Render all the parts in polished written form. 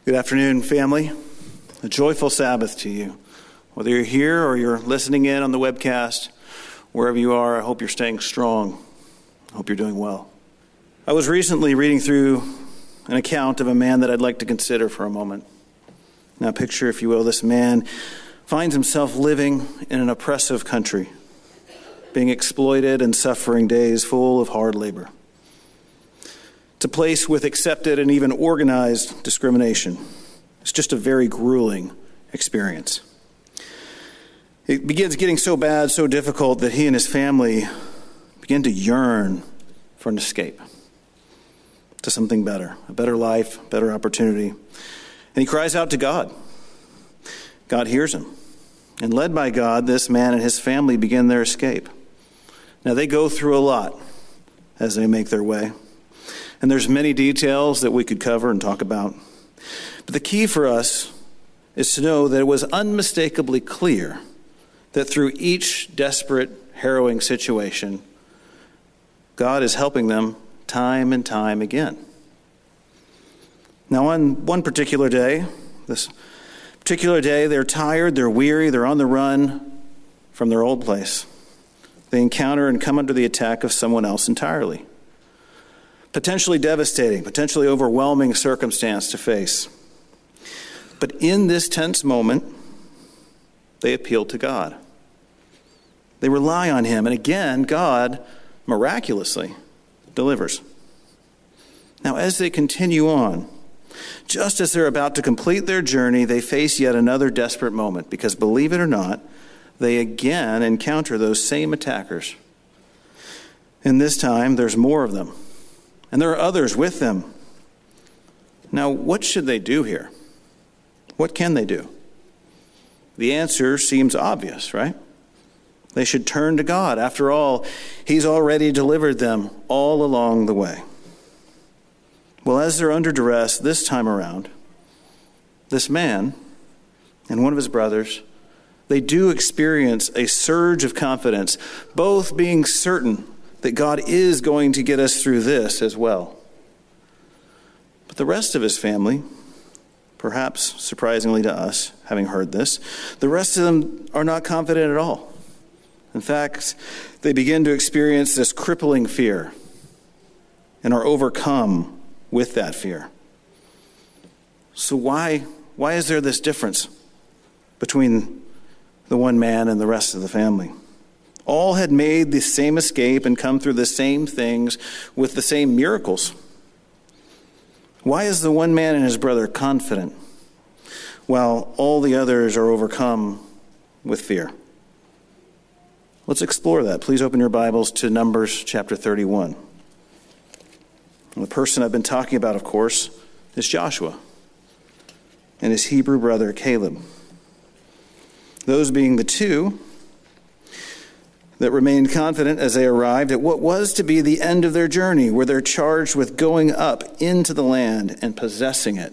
Good afternoon, family. A joyful Sabbath to you. Whether you're here or you're listening in on the webcast, wherever you are, I hope you're staying strong. I hope you're doing well. I was recently reading through an account of a man that I'd like to consider for a moment. Now picture, if you will, this man finds himself living in an oppressive country, being exploited and suffering days full of hard labor. It's a place with accepted and even organized discrimination. It's just a very grueling experience. It begins getting so bad, so difficult, that he and his family begin to yearn for an escape to something better, a better life, better opportunity. And he cries out to God. God hears him. And led by God, this man and his family begin their escape. Now, they go through a lot as they make their way. And there's many details that we could cover and talk about. But the key for us is to know that it was unmistakably clear that through each desperate, harrowing situation, God is helping them time and time again. Now, on one particular day, they're tired, they're weary, they're on the run from their old place. They encounter and come under the attack of someone else entirely. Potentially devastating, potentially overwhelming circumstance to face. But in this tense moment, they appeal to God. They rely on him, and again, God miraculously delivers. Now, as they continue on, just as they're about to complete their journey, they face yet another desperate moment, because believe it or not, they again encounter those same attackers. And this time, there's more of them. And there are others with them. Now, what should they do here? What can they do? The answer seems obvious, right? They should turn to God. After all, he's already delivered them all along the way. Well, as they're under duress this time around, this man and one of his brothers, they do experience a surge of confidence, both being certain that God is going to get us through this as well. But the rest of his family, perhaps surprisingly to us, having heard this, the rest of them are not confident at all. In fact, they begin to experience this crippling fear and are overcome with that fear. So why is there this difference between the one man and the rest of the family? All had made the same escape and come through the same things with the same miracles. Why is the one man and his brother confident while all the others are overcome with fear? Let's explore that. Please open your Bibles to Numbers chapter 31. And the person I've been talking about, of course, is Joshua and his Hebrew brother Caleb. Those being the two that remained confident as they arrived at what was to be the end of their journey, where they're charged with going up into the land and possessing it.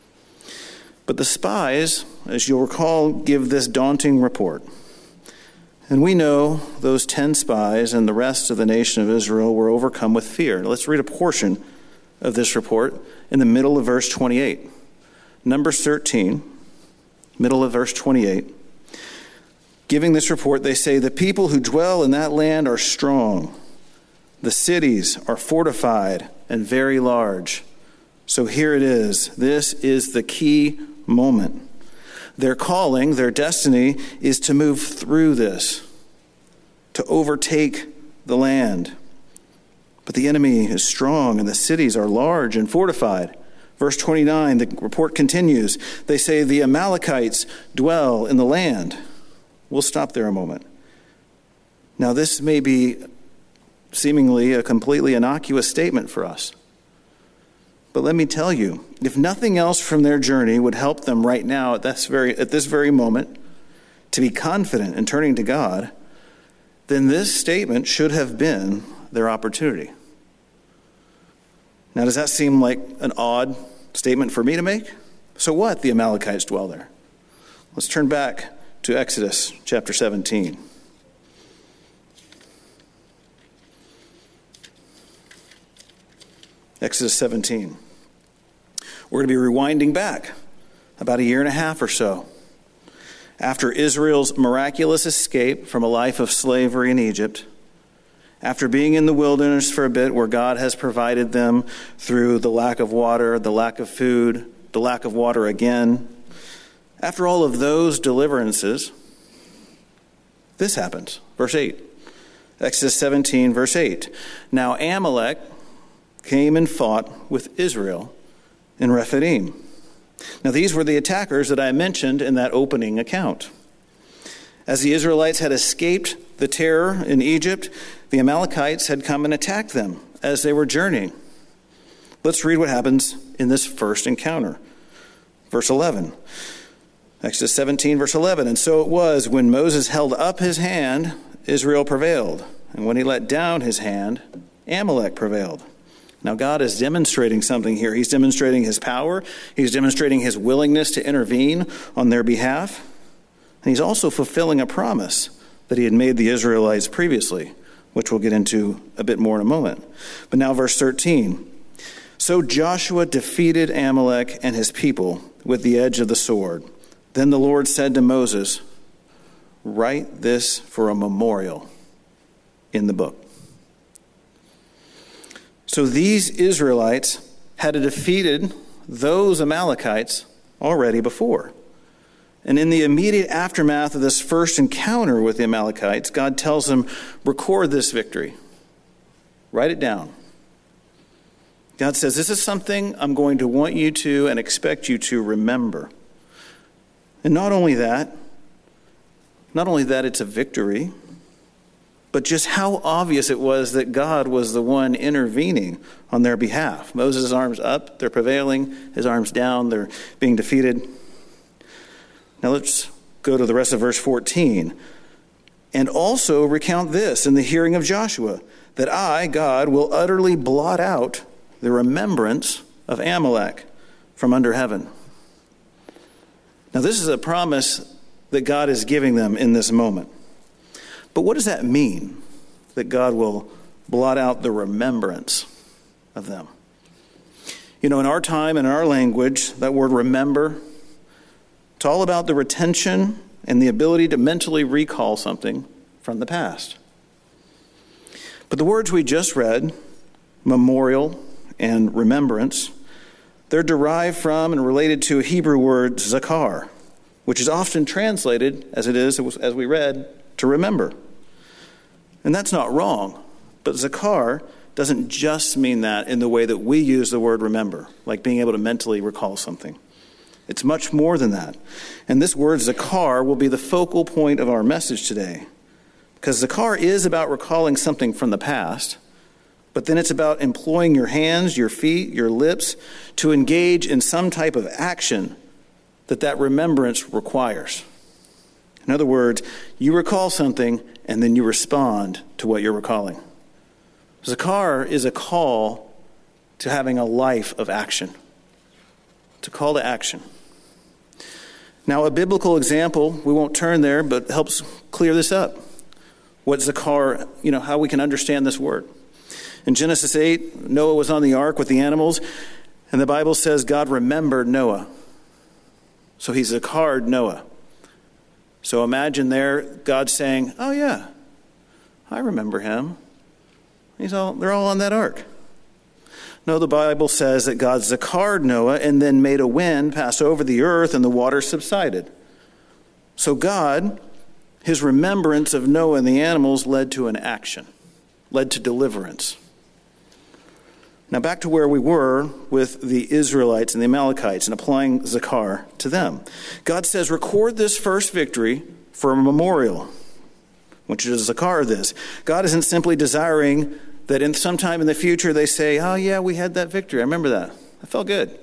But the spies, as you'll recall, give this daunting report. And we know those 10 spies and the rest of the nation of Israel were overcome with fear. Let's read a portion of this report in the middle of verse 28. Numbers 13, middle of verse 28. Giving this report, they say, the people who dwell in that land are strong. The cities are fortified and very large. So here it is. This is the key moment. Their calling, their destiny, is to move through this, to overtake the land. But the enemy is strong and the cities are large and fortified. Verse 29, the report continues. They say the Amalekites dwell in the land. We'll stop there a moment. Now, this may be seemingly a completely innocuous statement for us. But let me tell you, if nothing else from their journey would help them right now at this very moment to be confident in turning to God, then this statement should have been their opportunity. Now, does that seem like an odd statement for me to make? So what? The Amalekites dwell there. Let's turn back to Exodus chapter 17. Exodus 17. We're going to be rewinding back about a year and a half or so. After Israel's miraculous escape from a life of slavery in Egypt, after being in the wilderness for a bit where God has provided them through the lack of water, the lack of food, the lack of water again, after all of those deliverances, this happens. Verse 8. Exodus 17, verse 8. Now Amalek came and fought with Israel in Rephidim. Now these were the attackers that I mentioned in that opening account. As the Israelites had escaped the terror in Egypt, the Amalekites had come and attacked them as they were journeying. Let's read what happens in this first encounter. Verse 11. Exodus 17, verse 11. And so it was, when Moses held up his hand, Israel prevailed. And when he let down his hand, Amalek prevailed. Now God is demonstrating something here. He's demonstrating his power. He's demonstrating his willingness to intervene on their behalf. And he's also fulfilling a promise that he had made the Israelites previously, which we'll get into a bit more in a moment. But now verse 13. So Joshua defeated Amalek and his people with the edge of the sword. Then the Lord said to Moses, write this for a memorial in the book. So these Israelites had defeated those Amalekites already before. And in the immediate aftermath of this first encounter with the Amalekites, God tells them, record this victory. Write it down. God says, this is something I'm going to want you to and expect you to remember. And not only that it's a victory, but just how obvious it was that God was the one intervening on their behalf. Moses' arms up, they're prevailing. His arms down, they're being defeated. Now let's go to the rest of verse 14. And also recount this in the hearing of Joshua, that I, God, will utterly blot out the remembrance of Amalek from under heaven. Now this is a promise that God is giving them in this moment. But what does that mean, that God will blot out the remembrance of them? You know, in our time and in our language, that word remember, it's all about the retention and the ability to mentally recall something from the past. But the words we just read, memorial and remembrance, they're derived from and related to a Hebrew word, zakar, which is often translated, as it is, as we read, to remember. And that's not wrong, but zakar doesn't just mean that in the way that we use the word remember, like being able to mentally recall something. It's much more than that. And this word zakar will be the focal point of our message today, because zakar is about recalling something from the past, but then it's about employing your hands, your feet, your lips to engage in some type of action that remembrance requires. In other words, you recall something and then you respond to what you're recalling. Zakar is a call to having a life of action. It's a call to action. Now, a biblical example, we won't turn there, but helps clear this up. What zakar, how we can understand this word. In Genesis 8, Noah was on the ark with the animals, and the Bible says God remembered Noah. So he zakared Noah. So imagine there God saying, oh yeah, I remember him. They're all on that ark. No, the Bible says that God zakared Noah and then made a wind pass over the earth and the water subsided. So God, his remembrance of Noah and the animals led to an action, led to deliverance. Now back to where we were with the Israelites and the Amalekites and applying zakar to them. God says, record this first victory for a memorial. I want you to zakar this. God isn't simply desiring that in sometime in the future they say, oh yeah, we had that victory. I remember that. I felt good.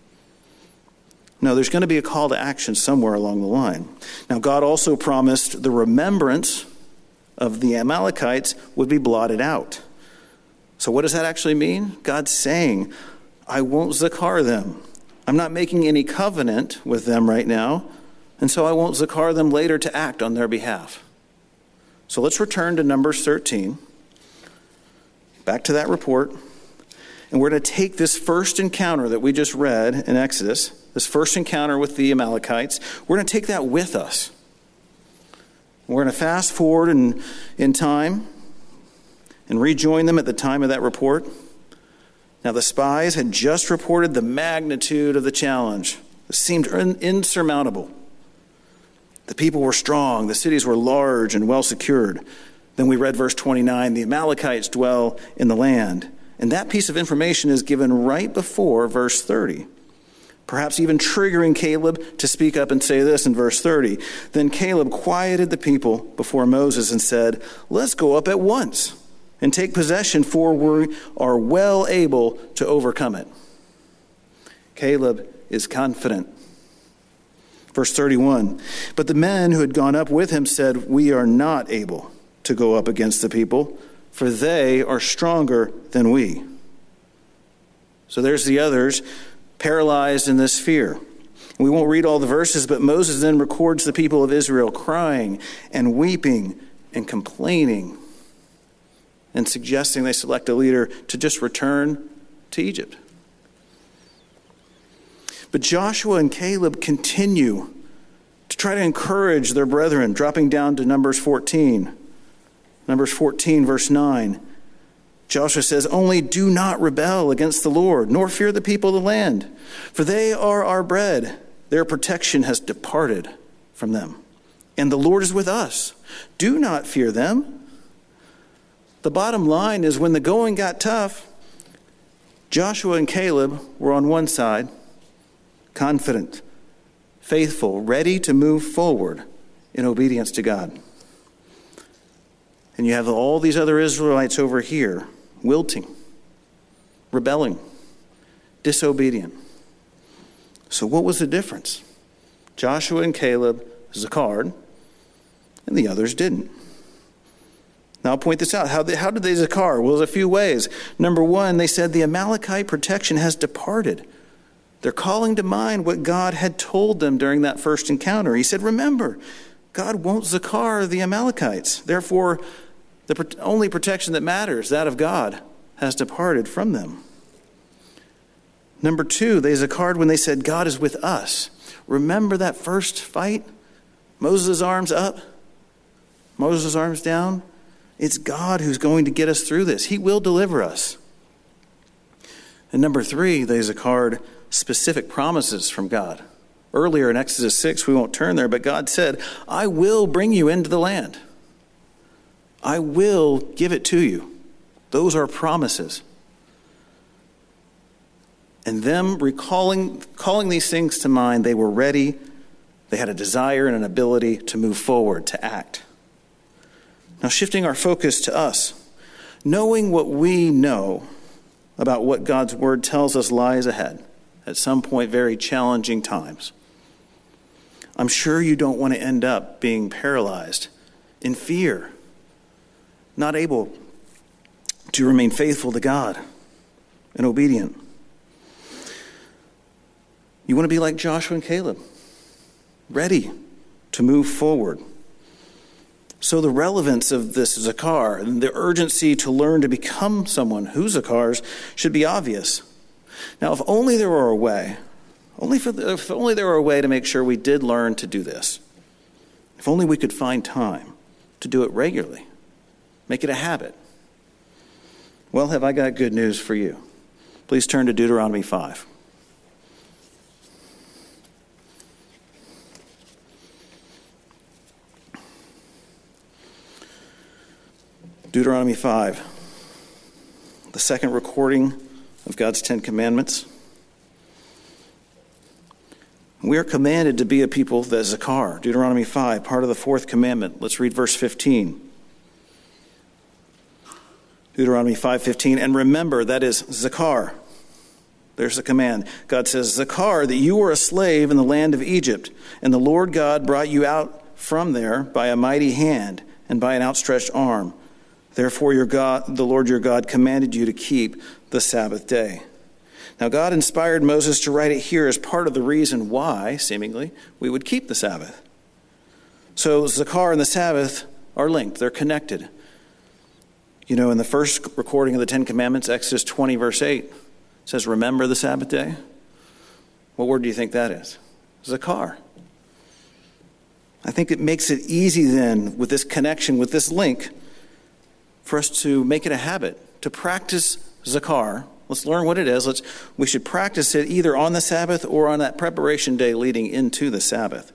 No, there's going to be a call to action somewhere along the line. Now God also promised the remembrance of the Amalekites would be blotted out. So what does that actually mean? God's saying, I won't zakar them. I'm not making any covenant with them right now, and so I won't zakar them later to act on their behalf. So let's return to Numbers 13, back to that report, and we're going to take this first encounter that we just read in Exodus, this first encounter with the Amalekites, we're going to take that with us. We're going to fast forward in time and rejoin them at the time of that report. Now, the spies had just reported the magnitude of the challenge. It seemed insurmountable. The people were strong. The cities were large and well secured. Then we read verse 29, the Amalekites dwell in the land. And that piece of information is given right before verse 30. Perhaps even triggering Caleb to speak up and say this in verse 30. Then Caleb quieted the people before Moses and said, let's go up at once and take possession, for we are well able to overcome it. Caleb is confident. Verse 31, but the men who had gone up with him said, we are not able to go up against the people, for they are stronger than we. So there's the others, paralyzed in this fear. We won't read all the verses, but Moses then records the people of Israel crying and weeping and complaining and suggesting they select a leader to just return to Egypt. But Joshua and Caleb continue to try to encourage their brethren, dropping down to Numbers 14. Numbers 14, verse 9. Joshua says, only do not rebel against the Lord, nor fear the people of the land, for they are our bread. Their protection has departed from them, and the Lord is with us. Do not fear them. The bottom line is when the going got tough, Joshua and Caleb were on one side, confident, faithful, ready to move forward in obedience to God. And you have all these other Israelites over here, wilting, rebelling, disobedient. So what was the difference? Joshua and Caleb zaccared, and the others didn't. Now I'll point this out. How did they zaccar? Well, there's a few ways. Number one, they said the Amalekite protection has departed. They're calling to mind what God had told them during that first encounter. He said, remember, God won't zaccar the Amalekites. Therefore, the only protection that matters, that of God, has departed from them. Number two, they zaccared when they said, God is with us. Remember that first fight? Moses' arms up, Moses' arms down. It's God who's going to get us through this. He will deliver us. And number three, they zaccared specific promises from God. Earlier in Exodus 6, we won't turn there, but God said, I will bring you into the land. I will give it to you. Those are promises. And them calling these things to mind, they were ready. They had a desire and an ability to move forward, to act. Now, shifting our focus to us, knowing what we know about what God's word tells us lies ahead, at some point, very challenging times. I'm sure you don't want to end up being paralyzed in fear, not able to remain faithful to God and obedient. You want to be like Joshua and Caleb, ready to move forward. So the relevance of this zaccar and the urgency to learn to become someone who zaccars should be obvious. Now, if only there were a way, if only there were a way to make sure we did learn to do this. If only we could find time to do it regularly, make it a habit. Well, have I got good news for you? Please turn to Deuteronomy 5. Deuteronomy 5, the second recording of God's Ten Commandments. We are commanded to be a people that zaccar. Deuteronomy 5, part of the fourth commandment. Let's read verse 15. Deuteronomy 5:15, and remember, that is zaccar. There's the command. God says, zaccar, that you were a slave in the land of Egypt, and the Lord God brought you out from there by a mighty hand and by an outstretched arm. Therefore, your God, the Lord your God, commanded you to keep the Sabbath day. Now, God inspired Moses to write it here as part of the reason why, seemingly, we would keep the Sabbath. So, zaccar and the Sabbath are linked. They're connected. You know, in the first recording of the Ten Commandments, Exodus 20, verse 8, it says, remember the Sabbath day. What word do you think that is? Zakar. I think it makes it easy then, with this connection, with this link, for us to make it a habit, to practice Zakar. Let's learn what it is. We should practice it either on the Sabbath or on that preparation day leading into the Sabbath.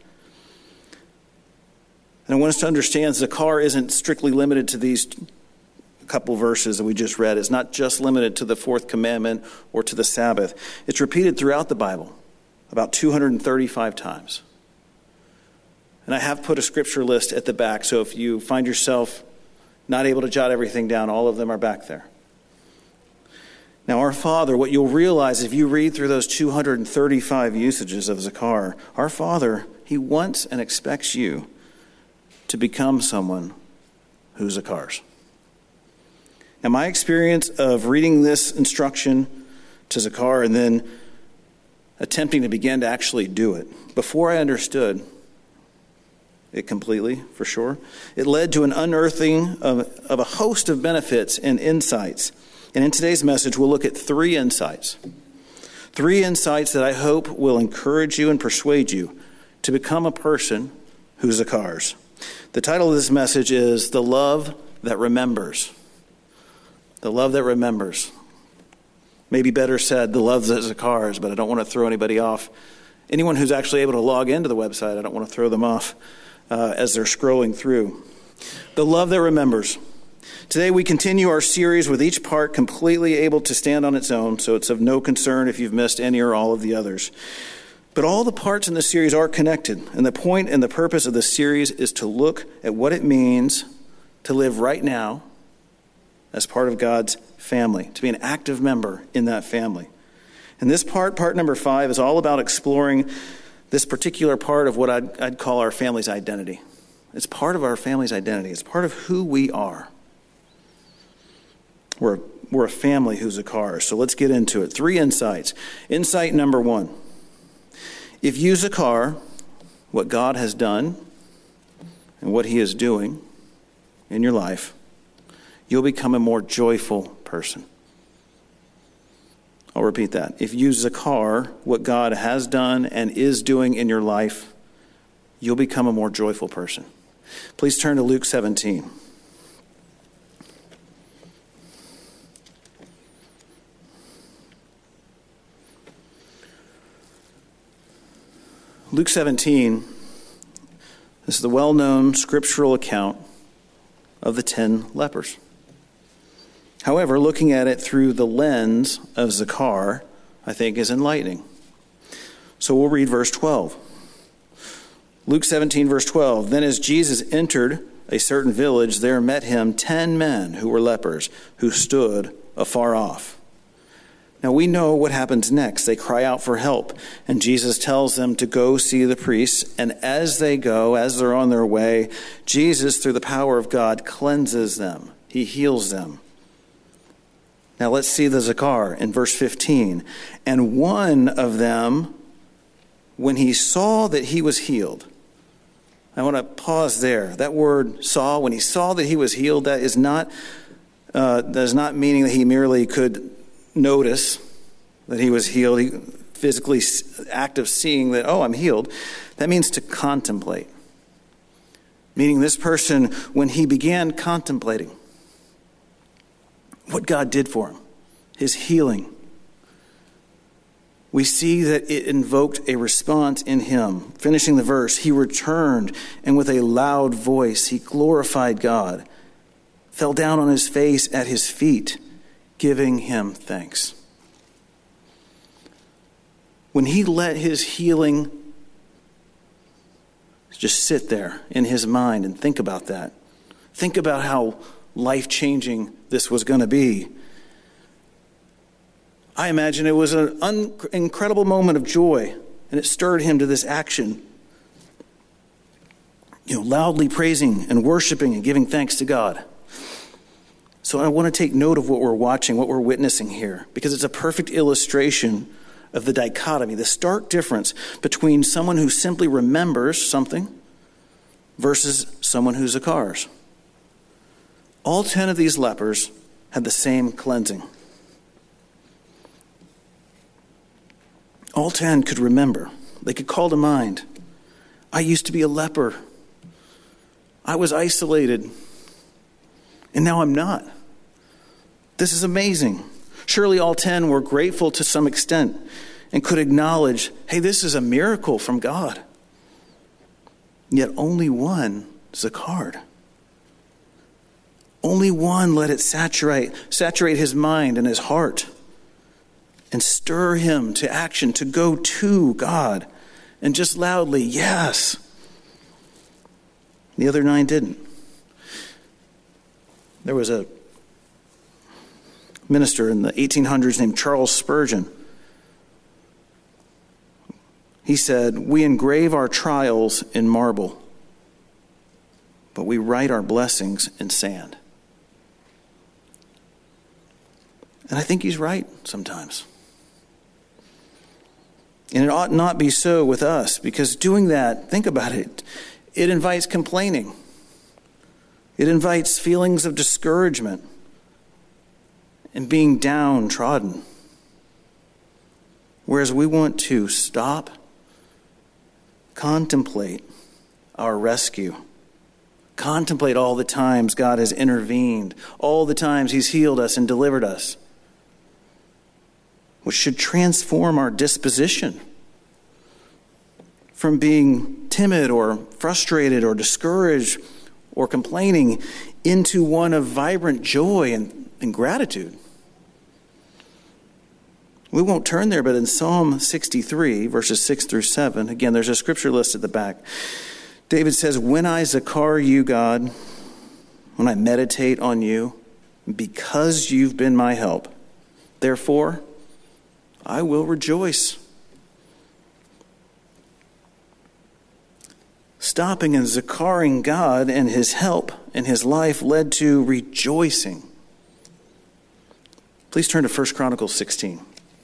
And I want us to understand Zakar isn't strictly limited to these couple verses that we just read. It's not just limited to the fourth commandment or to the Sabbath. It's repeated throughout the Bible about 235 times. And I have put a scripture list at the back, so if you find yourself not able to jot everything down, all of them are back there. Now, our Father, what you'll realize if you read through those 235 usages of Zakar, our Father, He wants and expects you to become someone who Zakars. Now, my experience of reading this instruction to Zakar and then attempting to begin to actually do it, before I understood it completely, for sure, it led to an unearthing of a host of benefits and insights. And in today's message, we'll look at three insights. Three insights that I hope will encourage you and persuade you to become a person who Zakars. The title of this message is The Love That Remembers. The love that remembers. Maybe better said, the love that Zakars, but I don't want to throw anybody off. Anyone who's actually able to log into the website, I don't want to throw them off as they're scrolling through. The love that remembers. Today we continue our series with each part completely able to stand on its own, so it's of no concern if you've missed any or all of the others. But all the parts in the series are connected, and the point and the purpose of the series is to look at what it means to live right now as part of God's family, to be an active member in that family. And this part number 5, is all about exploring this particular part of what I'd call our family's identity. It's part of our family's identity. It's part of who we are. We're a family who's Zakars. So let's get into it. 3 insights. Insight number 1. If you Zakar what God has done and what He is doing in your life, you'll become a more joyful person. I'll repeat that. If you Zakar what God has done and is doing in your life, you'll become a more joyful person. Please turn to Luke 17. Luke 17 is the well-known scriptural account of the 10 lepers. However, looking at it through the lens of Zakar, I think, is enlightening. So we'll read verse 12. Luke 17, verse 12. Then as Jesus entered a certain village, there met him 10 men who were lepers, who stood afar off. Now we know what happens next. They cry out for help, and Jesus tells them to go see the priests. And as they go, as they're on their way, Jesus, through the power of God, cleanses them. He heals them. Now let's see the Zakar in verse 15. And one of them, when he saw that he was healed. I want to pause there. That word saw, when he saw that he was healed, that is not meaning that he merely could notice that he was healed. He physically act of seeing that, oh, I'm healed. That means to contemplate. Meaning this person, when he began contemplating what God did for him, his healing, we see that it invoked a response in him. Finishing the verse, he returned, and with a loud voice, he glorified God, fell down on his face at his feet, giving him thanks. When he let his healing just sit there in his mind and think about that, think about how life-changing this was going to be. I imagine it was an incredible moment of joy, and it stirred him to this action. Loudly praising and worshiping and giving thanks to God. So I want to take note of what we're watching, what we're witnessing here, because it's a perfect illustration of the dichotomy, the stark difference between someone who simply remembers something versus someone who Zakars. All 10 of these lepers had the same cleansing. All 10 could remember. They could call to mind, I used to be a leper. I was isolated. And now I'm not. This is amazing. Surely all 10 were grateful to some extent and could acknowledge, hey, this is a miracle from God. Yet only one, Zacchaeus. Only one let it saturate his mind and his heart and stir him to action, to go to God and just loudly, yes. The other 9 didn't. There was a minister in the 1800s named Charles Spurgeon. He said, we engrave our trials in marble, but we write our blessings in sand. And I think he's right sometimes. And it ought not be so with us, because doing that, think about it, it invites complaining. It invites feelings of discouragement and being downtrodden. Whereas we want to stop, contemplate our rescue. Contemplate all the times God has intervened, all the times he's healed us and delivered us, which should transform our disposition from being timid or frustrated or discouraged or complaining into one of vibrant joy and gratitude. We won't turn there, but in Psalm 63, verses 6 through 7, again, there's a scripture list at the back. David says, when I Zacchaeus you, God, when I meditate on you, because you've been my help, therefore I will rejoice. Stopping and Zacchaeus God and his help in his life led to rejoicing. Please turn to 1 Chronicles 16.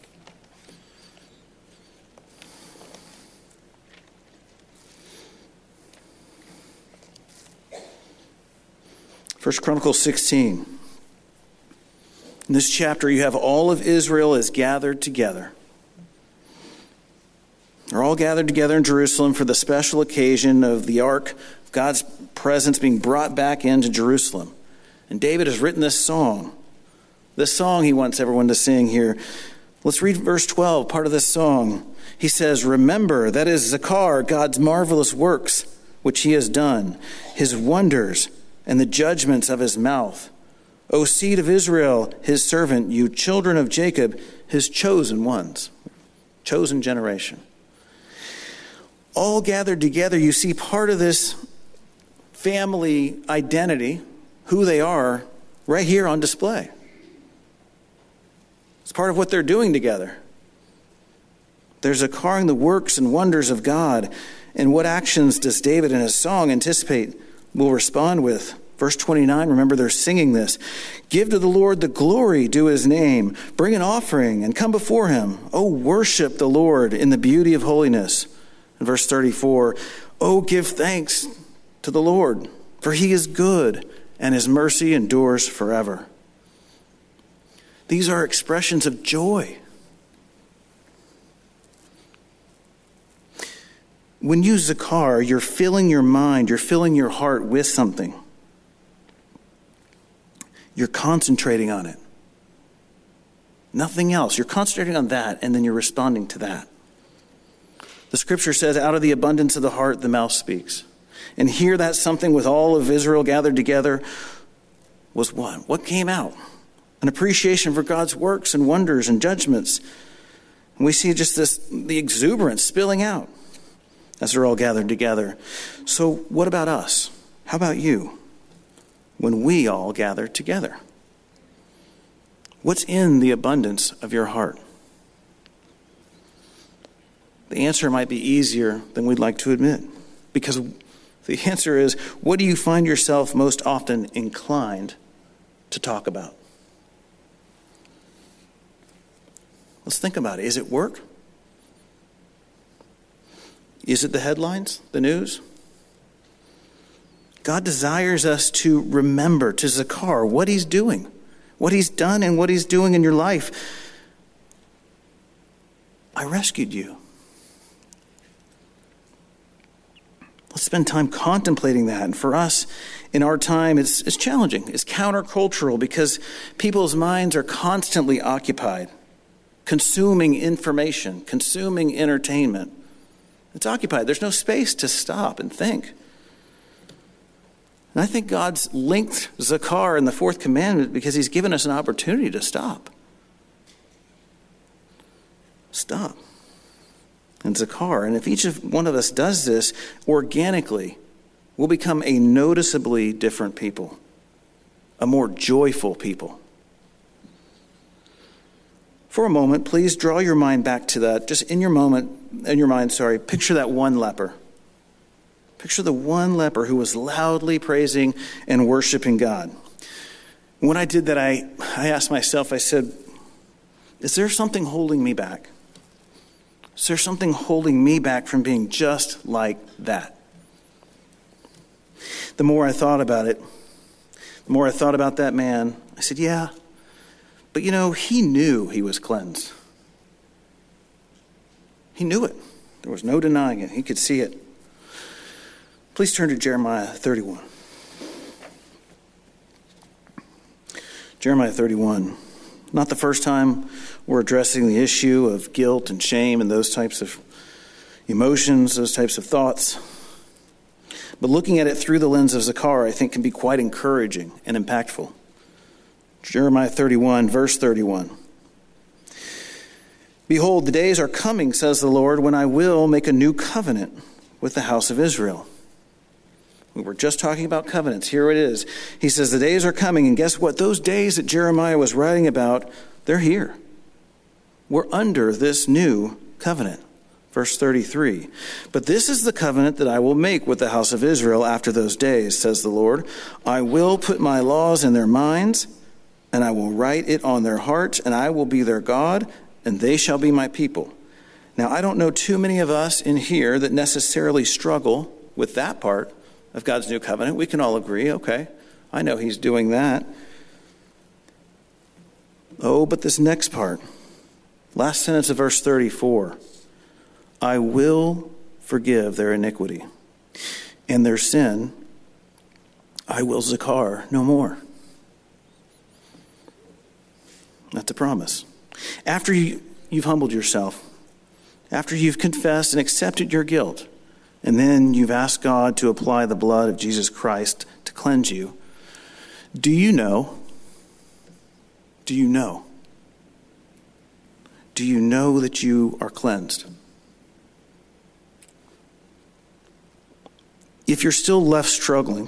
1 Chronicles 16. In this chapter, you have all of Israel is gathered together. They're all gathered together in Jerusalem for the special occasion of the ark of God's presence being brought back into Jerusalem. And David has written this song. This song he wants everyone to sing here. Let's read verse 12, part of this song. He says, remember, that is Zacchaeus, God's marvelous works, which he has done, his wonders, and the judgments of his mouth. O seed of Israel, his servant, you children of Jacob, his chosen ones, chosen generation. All gathered together, you see part of this family identity, who they are, right here on display. It's part of what they're doing together. They're Zacchaeus the works and wonders of God. And what actions does David in his song anticipate will respond with? Verse 29, remember they're singing this. Give to the Lord the glory due his name. Bring an offering and come before him. Oh, worship the Lord in the beauty of holiness. In verse 34, oh, give thanks to the Lord, for he is good and his mercy endures forever. These are expressions of joy. When you Zacchaeus, you're filling your mind, you're filling your heart with something. You're concentrating on it. Nothing else. You're concentrating on that, and then you're responding to that. The scripture says, out of the abundance of the heart, the mouth speaks. And here that something with all of Israel gathered together was what? What came out? An appreciation for God's works and wonders and judgments. And we see just the exuberance spilling out as they're all gathered together. So what about us? How about you? When we all gather together, what's in the abundance of your heart? The answer might be easier than we'd like to admit, because the answer is, what do you find yourself most often inclined to talk about? Let's think about it. Is it work? Is it the headlines, the news? God desires us to remember, to Zacchaeus, what he's doing, what he's done and what he's doing in your life. I rescued you. Let's spend time contemplating that. And for us, in our time, it's challenging. It's countercultural because people's minds are constantly occupied, consuming information, consuming entertainment. It's occupied. There's no space to stop and think. And I think God's linked Zakar in the fourth commandment because he's given us an opportunity to stop. Stop. And Zakar. And if each one of us does this organically, we'll become a noticeably different people, a more joyful people. For a moment, please draw your mind back to that. Just in your mind, picture that one leper. Picture the one leper who was loudly praising and worshiping God. When I did that, I asked myself, I said, is there something holding me back? Is there something holding me back from being just like that? The more I thought about it, the more I thought about that man, I said, yeah, but he knew he was cleansed. He knew it. There was no denying it. He could see it. Please turn to Jeremiah 31. Jeremiah 31. Not the first time we're addressing the issue of guilt and shame and those types of emotions, those types of thoughts. But looking at it through the lens of Zakar, I think can be quite encouraging and impactful. Jeremiah 31, verse 31. Behold, the days are coming, says the Lord, when I will make a new covenant with the house of Israel. We were just talking about covenants. Here it is. He says the days are coming, and guess what? Those days that Jeremiah was writing about, they're here. We're under this new covenant. Verse 33. But this is the covenant that I will make with the house of Israel after those days, says the Lord. I will put my laws in their minds, and I will write it on their hearts, and I will be their God, and they shall be my people. Now, I don't know too many of us in here that necessarily struggle with that part of God's new covenant. We can all agree, okay, I know he's doing that. Oh, but this next part, last sentence of verse 34, I will forgive their iniquity, and their sin I will zakar no more. That's a promise. After you've humbled yourself, after you've confessed and accepted your guilt, and then you've asked God to apply the blood of Jesus Christ to cleanse you, do you know that you are cleansed? If you're still left struggling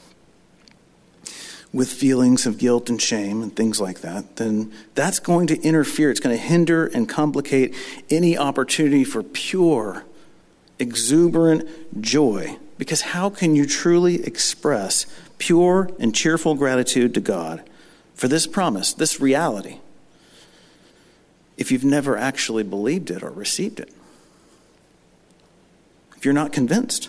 with feelings of guilt and shame and things like that, then that's going to interfere. It's going to hinder and complicate any opportunity for pure, exuberant joy. Because how can you truly express pure and cheerful gratitude to God for this promise, this reality, if you've never actually believed it or received it? If you're not convinced?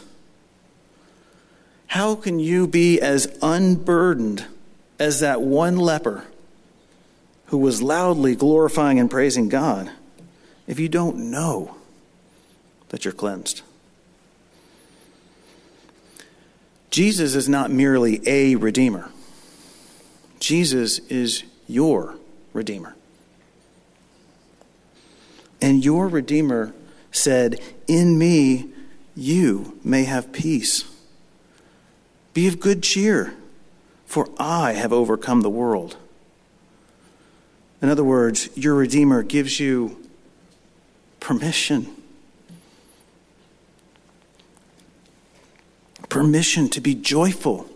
How can you be as unburdened as that one leper who was loudly glorifying and praising God if you don't know that you're cleansed? Jesus is not merely a redeemer. Jesus is your redeemer. And your redeemer said, in me you may have peace. Be of good cheer, for I have overcome the world. In other words, your Redeemer gives you permission. Permission to be joyful.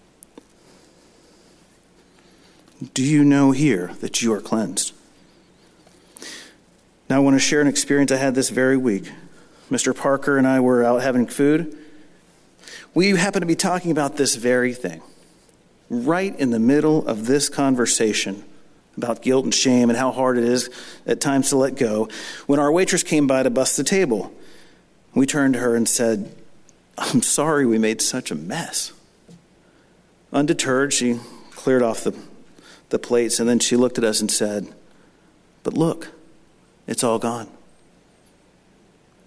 Do you know here that you are cleansed? Now I want to share an experience I had this very week. Mr. Parker and I were out having food. We happen to be talking about this very thing, right in the middle of this conversation about guilt and shame and how hard it is at times to let go, when our waitress came by to bust the table. We turned to her and said, I'm sorry we made such a mess. Undeterred, she cleared off the plates, and then she looked at us and said, but look, it's all gone.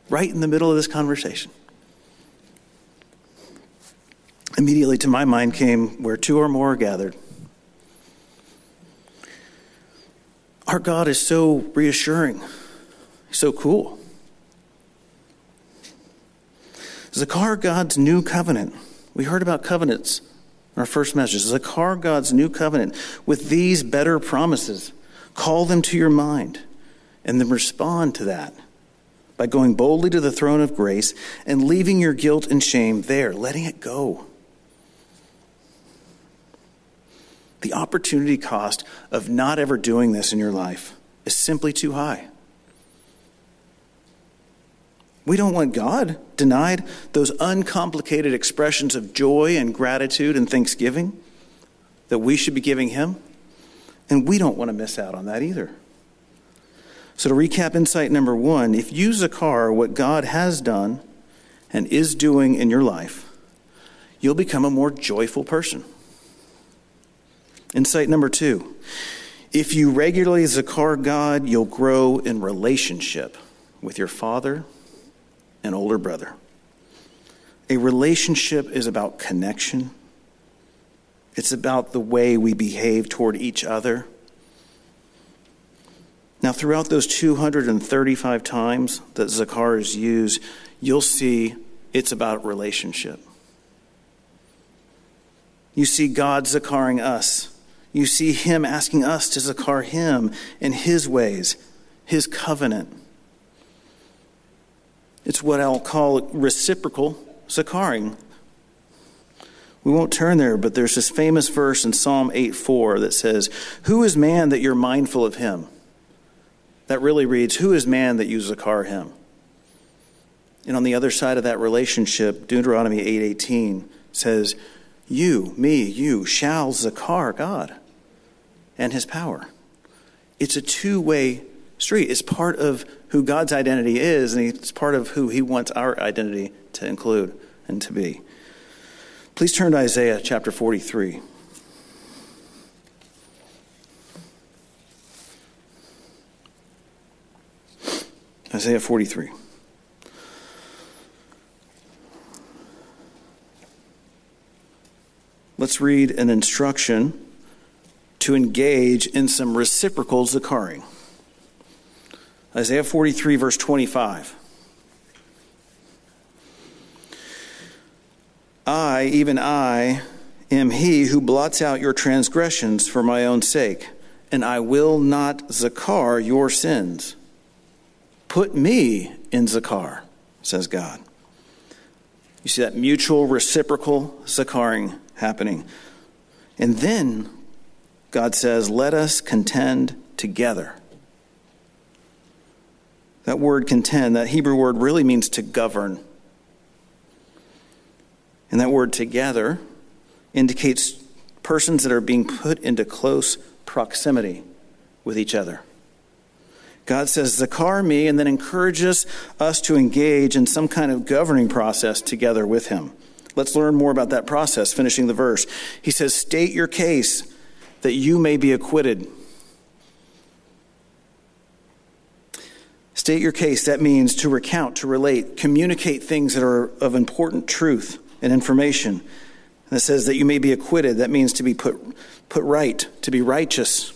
right in the middle of this conversation. Immediately to my mind came, where two or more are gathered. Our God is so reassuring, so cool. Zakar, God's new covenant. We heard about covenants in our first message. Zakar, God's new covenant with these better promises. Call them to your mind and then respond to that by going boldly to the throne of grace and leaving your guilt and shame there, letting it go. The opportunity cost of not ever doing this in your life is simply too high. We don't want God denied those uncomplicated expressions of joy and gratitude and thanksgiving that we should be giving him. And we don't want to miss out on that either. So to recap insight number 1, if you Zakar what God has done and is doing in your life, you'll become a more joyful person. Insight number 2, if you regularly Zakar God, you'll grow in relationship with your father and older brother. A relationship is about connection. It's about the way we behave toward each other. Now, throughout those 235 times that Zakar is used, you'll see it's about relationship. You see God Zakaring us. You see him asking us to Zakar him in his ways, his covenant. It's what I'll call reciprocal Zakaring. We won't turn there, but there's this famous verse in Psalm 8:4 that says, "Who is man that you're mindful of him?" That really reads, "Who is man that you Zakar him?" And on the other side of that relationship, Deuteronomy 8:18 says, "You, me, you shall Zakar God and his power." It's a two-way street. It's part of who God's identity is, and it's part of who he wants our identity to include and to be. Please turn to Isaiah chapter 43. Isaiah 43. Let's read an instruction to engage in some reciprocal Zakaring. Isaiah 43, verse 25. I, even I, am he who blots out your transgressions for my own sake, and I will not Zakar your sins. Put me in Zakar, says God. You see that mutual, reciprocal Zakaring happening. And then God says, let us contend together. That word contend, that Hebrew word really means to govern. And that word together indicates persons that are being put into close proximity with each other. God says, Zakar me, and then encourages us to engage in some kind of governing process together with him. Let's learn more about that process, finishing the verse. He says, state your case that you may be acquitted. State your case, that means to recount, to relate, communicate things that are of important truth and information. And it says that you may be acquitted. That means to be put right, to be righteous.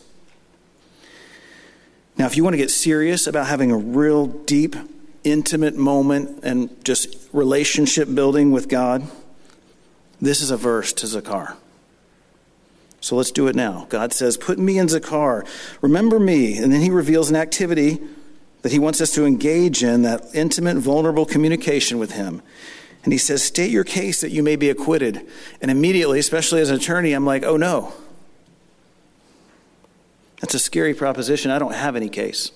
Now, if you want to get serious about having a real deep, intimate moment and just relationship building with God, this is a verse to Zakar. So let's do it now. God says, put me in Zakar. Remember me. And then he reveals an activity that he wants us to engage in, that intimate, vulnerable communication with him. And he says, state your case that you may be acquitted. And immediately, especially as an attorney, I'm like, oh no. That's a scary proposition. I don't have any case.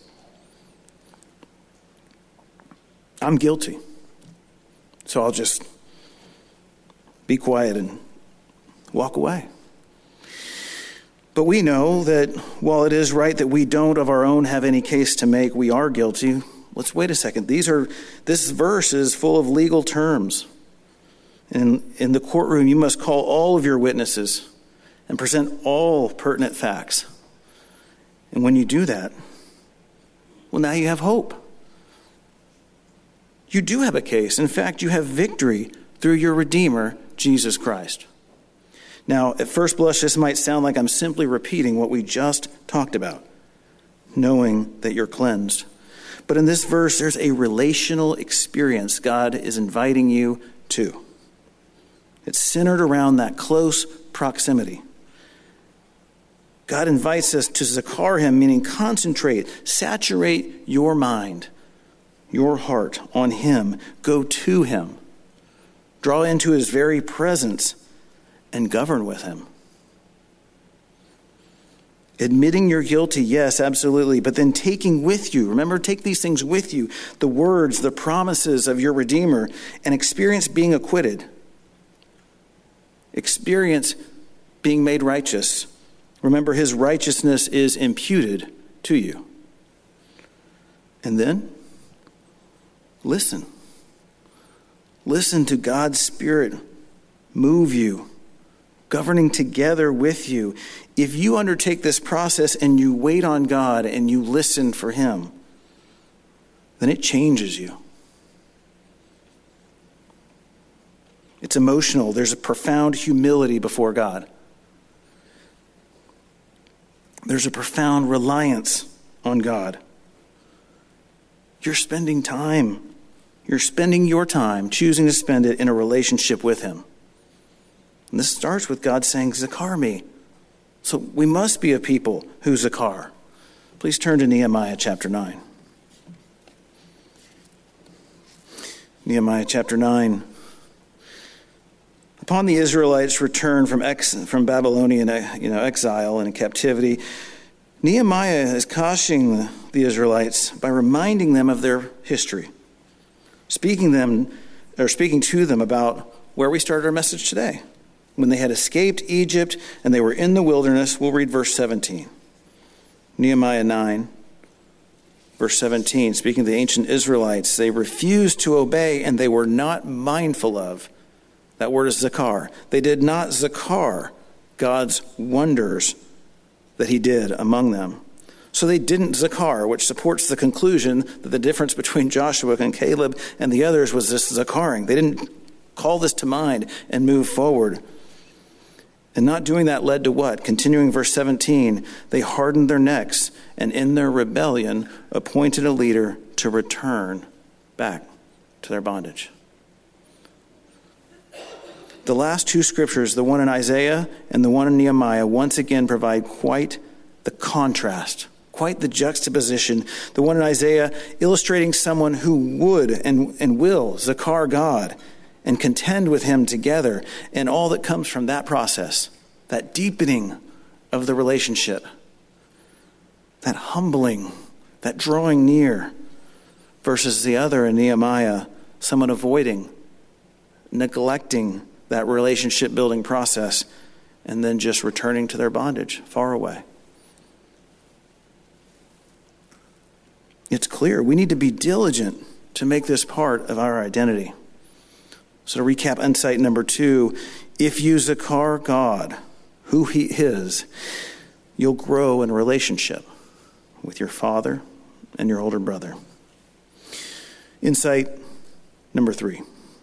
I'm guilty. So I'll just be quiet and walk away. But we know that while it is right that we don't of our own have any case to make, we are guilty. Let's wait a second. This verse is full of legal terms. And in the courtroom, you must call all of your witnesses and present all pertinent facts. And when you do that, well, now you have hope. You do have a case. In fact, you have victory through your Redeemer, Jesus Christ. Now, at first blush, this might sound like I'm simply repeating what we just talked about, knowing that you're cleansed. But in this verse, there's a relational experience God is inviting you to. It's centered around that close proximity. God invites us to zakar him, meaning concentrate, saturate your mind, your heart on him. Go to him. Draw into his very presence and govern with him. Admitting you're guilty, yes, absolutely, but then taking with you, remember, take these things with you, the words, the promises of your Redeemer, and experience being acquitted. Experience being made righteous. Remember, his righteousness is imputed to you. And then, listen. Listen to God's Spirit move you, governing together with you. If you undertake this process and you wait on God and you listen for him, then it changes you. It's emotional. There's a profound humility before God. There's a profound reliance on God. You're spending time. You're spending your time, choosing to spend it in a relationship with him. And this starts with God saying, zakar me. So we must be a people who zakar. Please turn to Nehemiah chapter 9. Nehemiah chapter 9. Upon the Israelites' return from Babylonian exile and captivity, Nehemiah is cautioning the Israelites by reminding them of their history, speaking to them about where we started our message today. When they had escaped Egypt and they were in the wilderness, we'll read verse 17. Nehemiah 9, verse 17, speaking of the ancient Israelites, they refused to obey and they were not mindful of. That word is zakar. They did not zakar God's wonders that he did among them. So they didn't zakar, which supports the conclusion that the difference between Joshua and Caleb and the others was this zakaring. They didn't call this to mind and move forward. And not doing that led to what? Continuing verse 17, they hardened their necks and in their rebellion appointed a leader to return back to their bondage. The last two scriptures, the one in Isaiah and the one in Nehemiah, once again provide quite the contrast, quite the juxtaposition. The one in Isaiah illustrating someone who would and will zakar God and contend with him together, and all that comes from that process, that deepening of the relationship, that humbling, that drawing near, versus the other in Nehemiah, someone avoiding, neglecting that relationship building process, and then just returning to their bondage far away. It's clear we need to be diligent to make this part of our identity. So to recap insight number 2, if you zakar God, who he is, you'll grow in relationship with your father and your older brother. Insight number 3.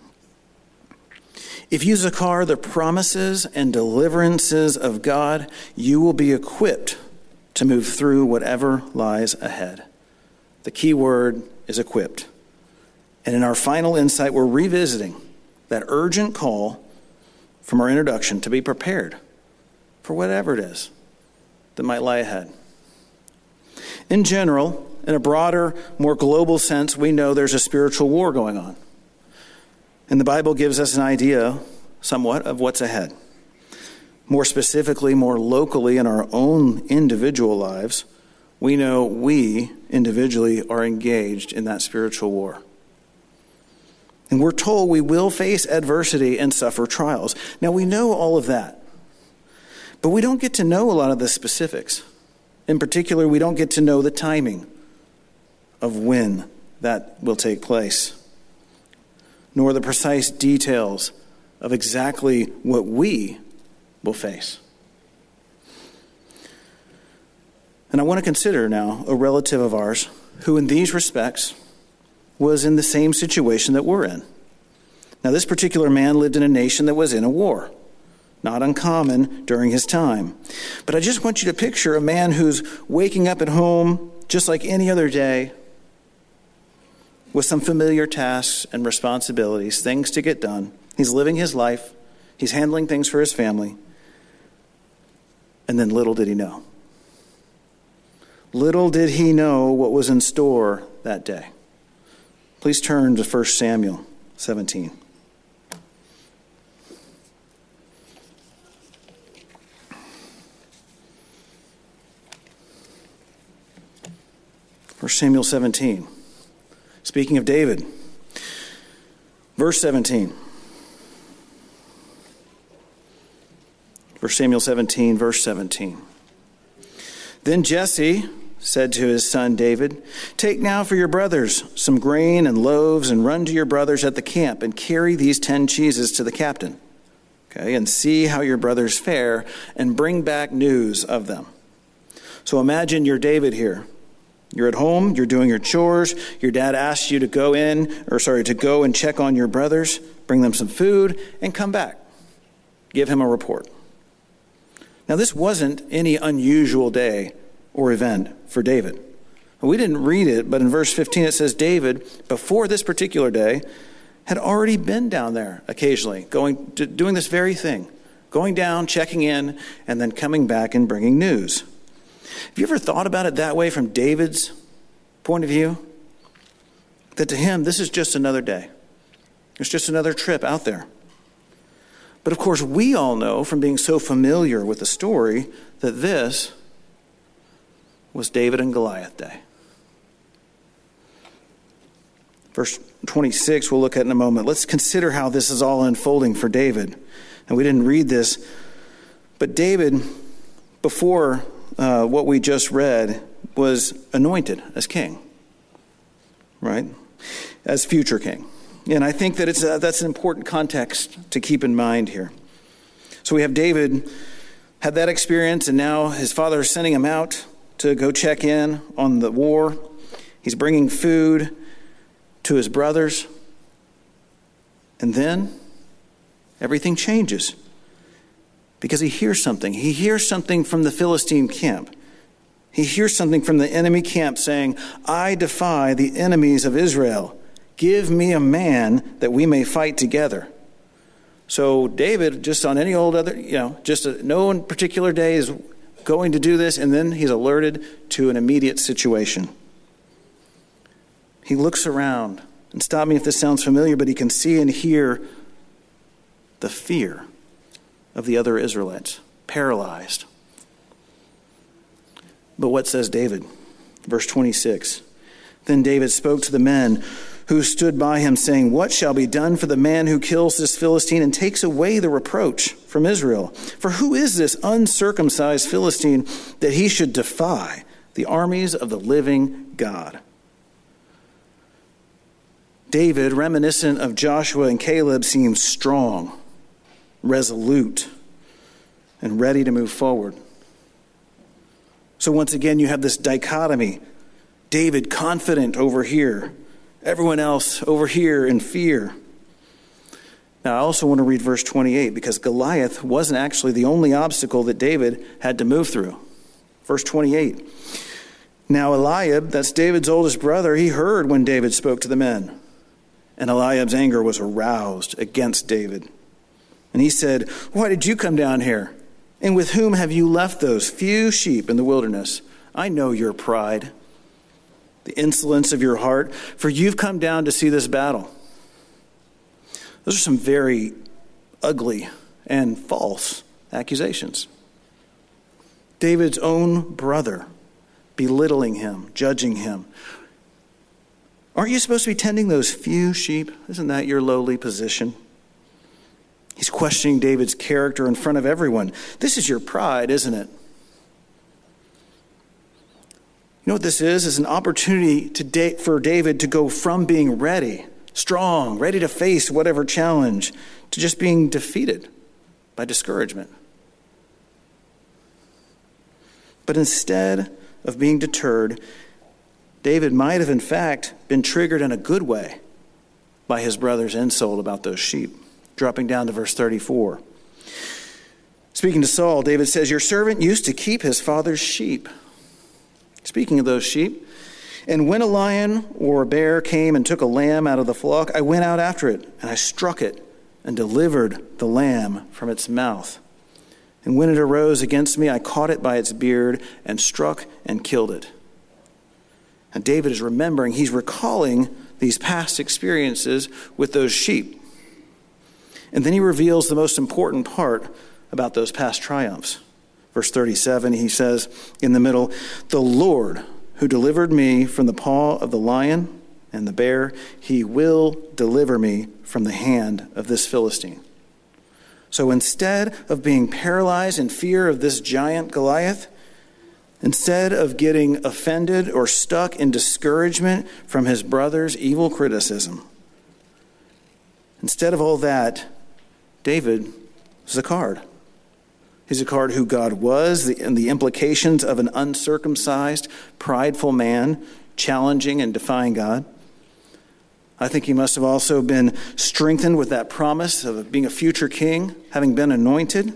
If you zakar the promises and deliverances of God, you will be equipped to move through whatever lies ahead. The key word is equipped. And in our final insight, we're revisiting that urgent call from our introduction to be prepared for whatever it is that might lie ahead. In general, in a broader, more global sense, we know there's a spiritual war going on. And the Bible gives us an idea, somewhat, of what's ahead. More specifically, more locally in our own individual lives, we know we individually are engaged in that spiritual war. And we're told we will face adversity and suffer trials. Now, we know all of that, but we don't get to know a lot of the specifics. In particular, we don't get to know the timing of when that will take place, nor the precise details of exactly what we will face. And I want to consider now a relative of ours who in these respects was in the same situation that we're in. Now, this particular man lived in a nation that was in a war. Not uncommon during his time. But I just want you to picture a man who's waking up at home just like any other day with some familiar tasks and responsibilities, things to get done. He's living his life. He's handling things for his family. And then little did he know. Little did he know what was in store that day. Please turn to 1 Samuel 17. 1 Samuel 17. Speaking of David. Verse 17. 1 Samuel 17, verse 17. Then Jesse said to his son David, "Take now for your brothers some grain and loaves, and run to your brothers at the camp, and carry these 10 cheeses to the captain. Okay, and see how your brothers fare, and bring back news of them." So imagine you're David here. You're at home, you're doing your chores, your dad asks you to go and check on your brothers, bring them some food, and come back. Give him a report. Now, this wasn't any unusual day or event for David. We didn't read it, but in verse 15 it says David, before this particular day, had already been down there occasionally, doing this very thing, going down, checking in, and then coming back and bringing news. Have you ever thought about it that way from David's point of view? That to him, this is just another day. It's just another trip out there. But of course, we all know from being so familiar with the story that this was David and Goliath Day. Verse 26 we'll look at in a moment. Let's consider how this is all unfolding for David. And we didn't read this, but David, before what we just read, was anointed as king, right? As future king. And I think that that's an important context to keep in mind here. So we have David had that experience, and now his father is sending him out to go check in on the war. He's bringing food to his brothers. And then everything changes. Because he hears something. He hears something from the Philistine camp. He hears something from the enemy camp saying, "I defy the enemies of Israel. Give me a man that we may fight together." So David, just on any old other, no particular day is going to do this, and then he's alerted to an immediate situation. He looks around, and stop me if this sounds familiar, but he can see and hear the fear of the other Israelites, paralyzed. But what says David? Verse 26. Then David spoke to the men who stood by him, saying, "What shall be done for the man who kills this Philistine and takes away the reproach from Israel? For who is this uncircumcised Philistine that he should defy the armies of the living God?" David, reminiscent of Joshua and Caleb, seems strong, resolute, and ready to move forward. So once again, you have this dichotomy. David confident over here. Everyone else over here in fear. Now, I also want to read verse 28, because Goliath wasn't actually the only obstacle that David had to move through. Verse 28. Now Eliab, that's David's oldest brother, he heard when David spoke to the men. And Eliab's anger was aroused against David. And he said, "Why did you come down here? And with whom have you left those few sheep in the wilderness? I know your pride, the insolence of your heart, for you've come down to see this battle." Those are some very ugly and false accusations. David's own brother belittling him, judging him. Aren't you supposed to be tending those few sheep? Isn't that your lowly position? He's questioning David's character in front of everyone. This is your pride, isn't it? You know what this is? It's an opportunity for David to go from being ready, strong, ready to face whatever challenge, to just being defeated by discouragement. But instead of being deterred, David might have, in fact, been triggered in a good way by his brother's insult about those sheep. Dropping down to verse 34. Speaking to Saul, David says, "Your servant used to keep his father's sheep." Speaking of those sheep, "And when a lion or a bear came and took a lamb out of the flock, I went out after it, and I struck it and delivered the lamb from its mouth. And when it arose against me, I caught it by its beard and struck and killed it." And David is remembering, he's recalling these past experiences with those sheep. And then he reveals the most important part about those past triumphs. Verse 37, he says in the middle, "The Lord who delivered me from the paw of the lion and the bear, he will deliver me from the hand of this Philistine." So instead of being paralyzed in fear of this giant Goliath, instead of getting offended or stuck in discouragement from his brother's evil criticism, instead of all that, David Zacchared. He's Zacchared who God was, and the implications of an uncircumcised, prideful man challenging and defying God. I think he must have also been strengthened with that promise of being a future king, having been anointed.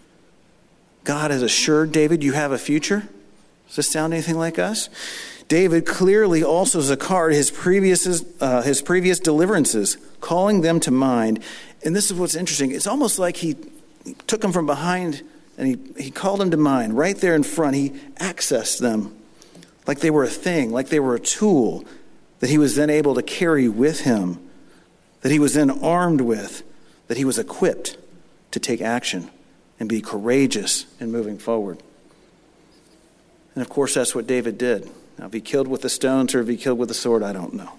God has assured David, you have a future. Does this sound anything like us? David clearly also Zacchared his previous deliverances, calling them to mind. And this is what's interesting. It's almost like he took them from behind and he called them to mind. Right there in front, he accessed them like they were a thing, like they were a tool that he was then able to carry with him, that he was then armed with, that he was equipped to take action and be courageous in moving forward. And of course, that's what David did. Now, if he killed with the stones or if he killed with the sword, I don't know.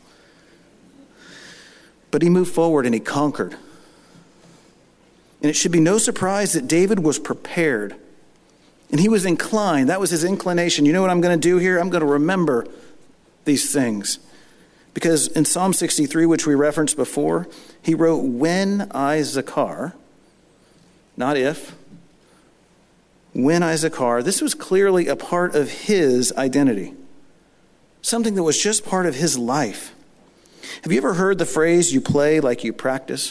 But he moved forward and he conquered. And it should be no surprise that David was prepared. And he was inclined. That was his inclination. You know what I'm going to do here? I'm going to remember these things. Because in Psalm 63, which we referenced before, he wrote, "When I Zacchared," not if. When I Zacchared. This was clearly a part of his identity. Something that was just part of his life. Have you ever heard the phrase, "you play like you practice"?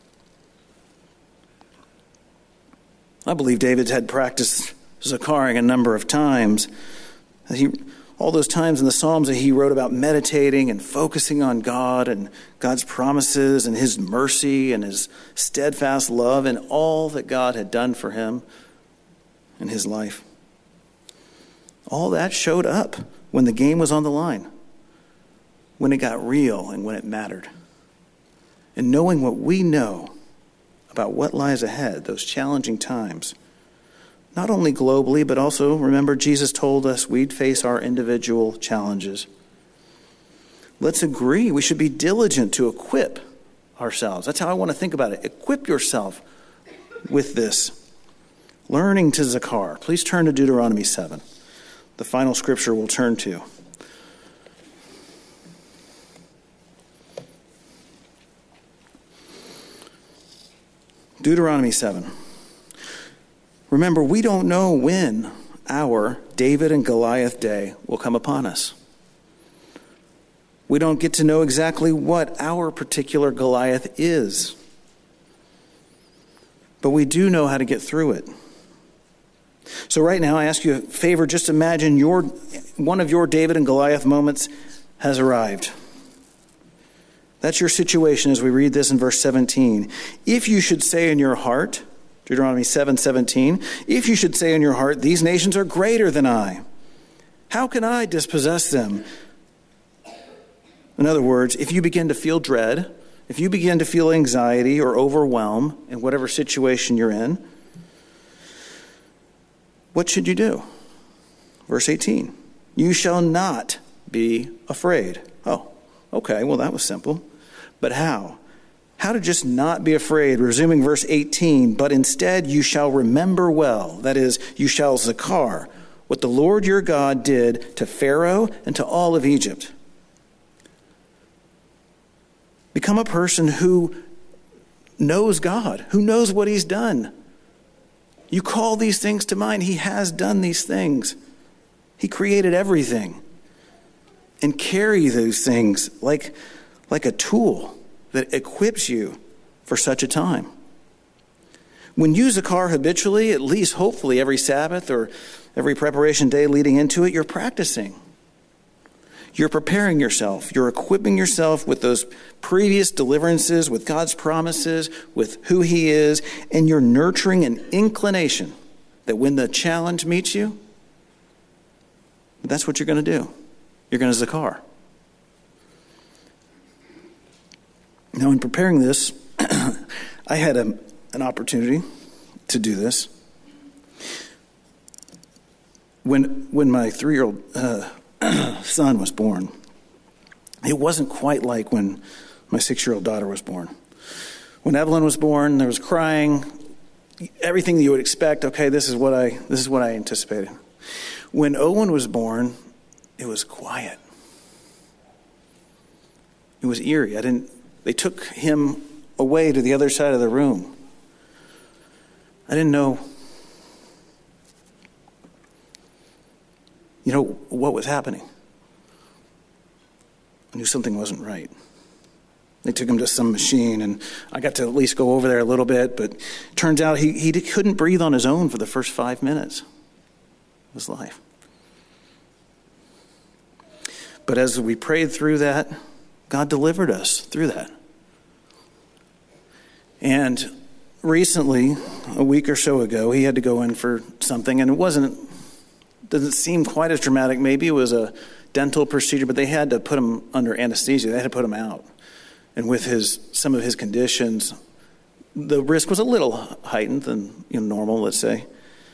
I believe David had practiced Zaccharing a number of times. All those times in the Psalms that he wrote about meditating and focusing on God and God's promises and his mercy and his steadfast love and all that God had done for him in his life. All that showed up when the game was on the line, when it got real and when it mattered. And knowing what we know about what lies ahead, those challenging times, not only globally, but also, remember, Jesus told us we'd face our individual challenges. Let's agree we should be diligent to equip ourselves. That's how I want to think about it. Equip yourself with this. Learning to Zacchared. Please turn to Deuteronomy 7, the final scripture we'll turn to. Deuteronomy 7. Remember, we don't know when our David and Goliath day will come upon us. We don't get to know exactly what our particular Goliath is. But we do know how to get through it. So right now, I ask you a favor. Just imagine one of your David and Goliath moments has arrived. That's your situation as we read this in verse 17. If you should say in your heart, Deuteronomy 7:17, if you should say in your heart, "These nations are greater than I. How can I dispossess them?" In other words, if you begin to feel dread, if you begin to feel anxiety or overwhelm in whatever situation you're in, what should you do? Verse 18, "You shall not be afraid." Oh, okay, well that was simple. But how? How to just not be afraid? Resuming verse 18, "But instead you shall remember well," that is, you shall Zacchared, "what the Lord your God did to Pharaoh and to all of Egypt." Become a person who knows God, who knows what he's done. You call these things to mind. He has done these things. He created everything. and carry those things like a tool that equips you for such a time. When you Zakar habitually, at least hopefully every Sabbath or every preparation day leading into it, you're practicing. You're preparing yourself. You're equipping yourself with those previous deliverances, with God's promises, with who he is, and you're nurturing an inclination that when the challenge meets you, that's what you're going to do. You're going to Zakar. Now, in preparing this, I had an opportunity to do this. When my 3-year-old son was born, it wasn't quite like when my 6-year-old daughter was born. When Evelyn was born, there was crying, everything that you would expect. Okay, this is what I anticipated. When Owen was born, it was quiet. It was eerie. They took him away to the other side of the room. I didn't know, what was happening. I knew something wasn't right. They took him to some machine, and I got to at least go over there a little bit, but it turns out he couldn't breathe on his own for the first 5 minutes of his life. But as we prayed through that, God delivered us through that. And recently, a week or so ago, he had to go in for something, and doesn't seem quite as dramatic. Maybe it was a dental procedure, but they had to put him under anesthesia. They had to put him out. And with some of his conditions, the risk was a little heightened than normal, let's say.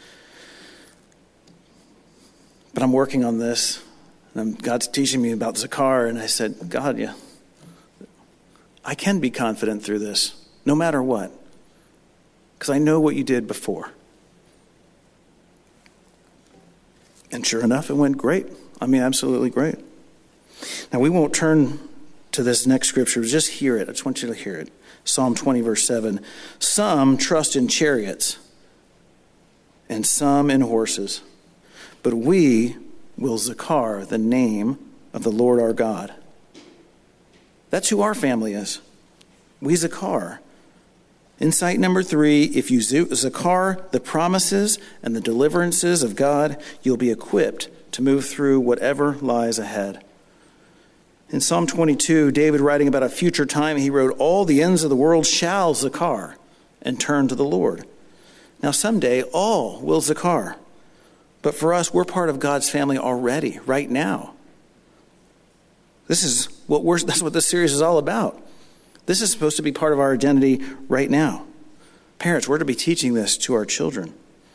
But I'm working on this, and God's teaching me about Zakar, and I said, God, I can be confident through this, no matter what, because I know what you did before. And sure enough, it went great. Absolutely great. Now, we won't turn to this next scripture. Just hear it. I just want you to hear it. Psalm 20, verse 7. Some trust in chariots and some in horses, but we will Zakar the name of the Lord our God. That's who our family is. We Zakar. Insight number 3, if you Zakar the promises and the deliverances of God, you'll be equipped to move through whatever lies ahead. In Psalm 22, David, writing about a future time, he wrote, all the ends of the world shall Zakar and turn to the Lord. Now someday all will Zakar. But for us, we're part of God's family already, right now. That's what this series is all about. This is supposed to be part of our identity right now. Parents, we're to be teaching this to our children.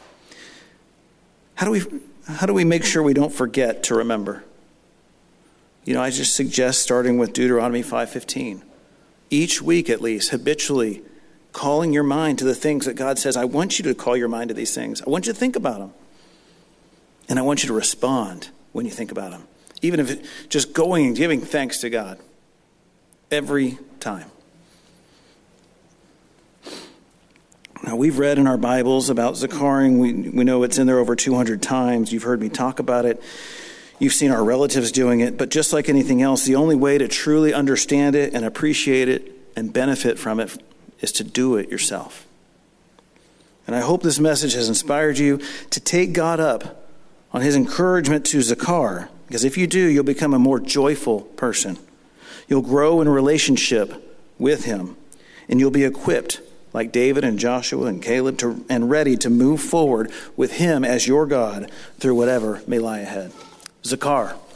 How do we make sure we don't forget to remember? I just suggest starting with Deuteronomy 5:15. Each week at least, habitually calling your mind to the things that God says, I want you to call your mind to these things. I want you to think about them. And I want you to respond when you think about them. Even if it's just going and giving thanks to God. Every time. Now, we've read in our Bibles about Zakaring. We know it's in there over 200 times. You've heard me talk about it. You've seen our relatives doing it. But just like anything else, the only way to truly understand it and appreciate it and benefit from it is to do it yourself. And I hope this message has inspired you to take God up on his encouragement to Zakar. Because if you do, you'll become a more joyful person. You'll grow in a relationship with him. And you'll be equipped like David and Joshua and Caleb, and ready to move forward with him as your God through whatever may lie ahead. Zakar.